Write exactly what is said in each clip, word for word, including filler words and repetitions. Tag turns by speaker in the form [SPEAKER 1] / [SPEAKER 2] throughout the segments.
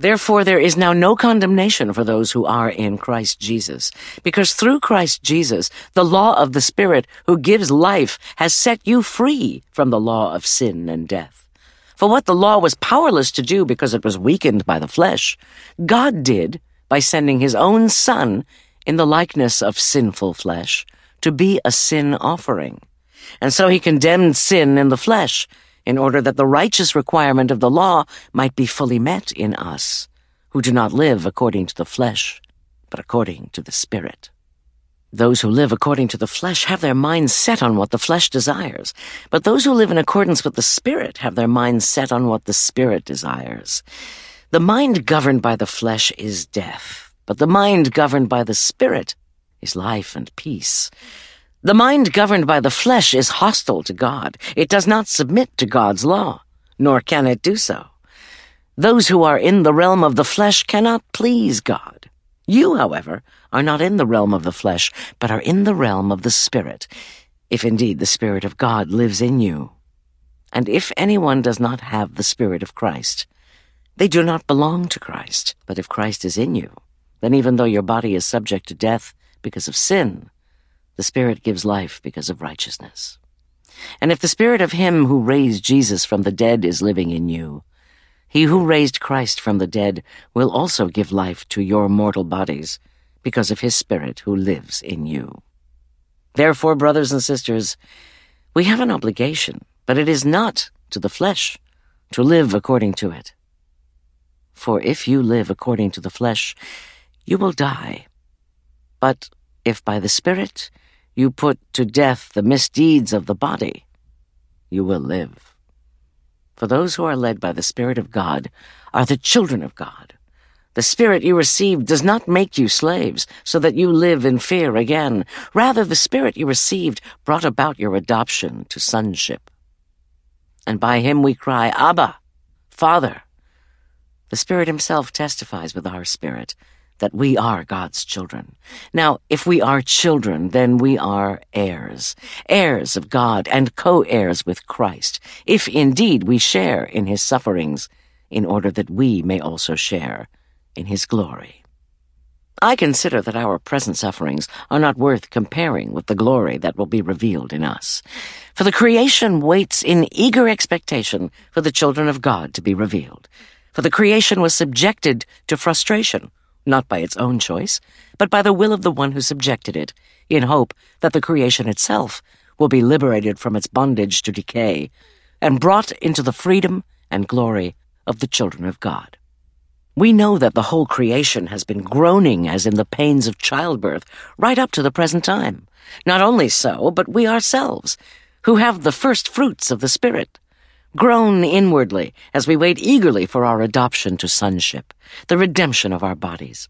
[SPEAKER 1] Therefore there is now no condemnation for those who are in Christ Jesus, because through Christ Jesus the law of the Spirit who gives life has set you free from the law of sin and death. For what the law was powerless to do because it was weakened by the flesh, God did by sending his own Son in the likeness of sinful flesh to be a sin offering. And so he condemned sin in the flesh, in order that the righteous requirement of the law might be fully met in us, who do not live according to the flesh, but according to the Spirit. Those who live according to the flesh have their minds set on what the flesh desires, but those who live in accordance with the Spirit have their minds set on what the Spirit desires. The mind governed by the flesh is death, but the mind governed by the Spirit is life and peace. The mind governed by the flesh is hostile to God. It does not submit to God's law, nor can it do so. Those who are in the realm of the flesh cannot please God. You, however, are not in the realm of the flesh, but are in the realm of the Spirit, if indeed the Spirit of God lives in you. And if anyone does not have the Spirit of Christ, they do not belong to Christ. But if Christ is in you, then even though your body is subject to death because of sin, the Spirit gives life because of righteousness. And if the Spirit of him who raised Jesus from the dead is living in you, he who raised Christ from the dead will also give life to your mortal bodies because of his Spirit who lives in you. Therefore, brothers and sisters, we have an obligation, but it is not to the flesh to live according to it. For if you live according to the flesh, you will die. But if by the Spirit you put to death the misdeeds of the body, you will live. For those who are led by the Spirit of God are the children of God. The Spirit you received does not make you slaves, so that you live in fear again. Rather, the Spirit you received brought about your adoption to sonship. And by him we cry, Abba, Father. The Spirit himself testifies with our spirit that we are God's children. Now, if we are children, then we are heirs, heirs of God and co-heirs with Christ, if indeed we share in his sufferings, in order that we may also share in his glory. I consider that our present sufferings are not worth comparing with the glory that will be revealed in us. For the creation waits in eager expectation for the children of God to be revealed. For the creation was subjected to frustration, not by its own choice, but by the will of the one who subjected it, in hope that the creation itself will be liberated from its bondage to decay and brought into the freedom and glory of the children of God. We know that the whole creation has been groaning as in the pains of childbirth right up to the present time. Not only so, but we ourselves, who have the first fruits of the Spirit, groan inwardly as we wait eagerly for our adoption to sonship, the redemption of our bodies.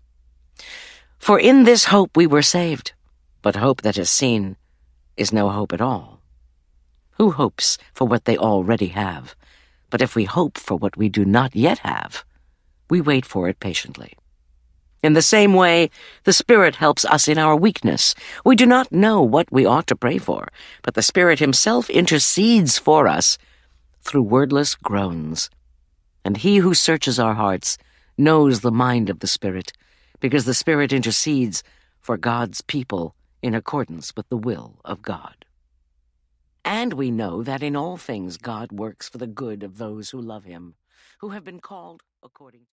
[SPEAKER 1] For in this hope we were saved, but hope that is seen is no hope at all. Who hopes for what they already have? But if we hope for what we do not yet have, we wait for it patiently. In the same way, the Spirit helps us in our weakness. We do not know what we ought to pray for, but the Spirit himself intercedes for us through wordless groans. And he who searches our hearts knows the mind of the Spirit, because the Spirit intercedes for God's people in accordance with the will of God. And we know that in all things God works for the good of those who love him, who have been called according